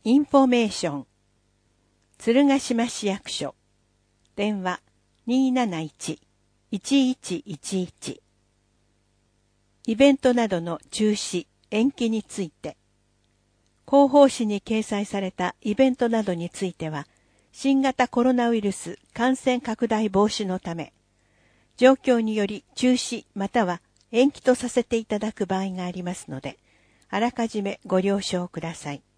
インフォメーション鶴ヶ島市役所電話 271-1111 イベントなどの中止・延期について広報誌に掲載されたイベントなどについては新型コロナウイルス感染拡大防止のため状況により中止または延期とさせていただく場合がありますのであらかじめご了承ください。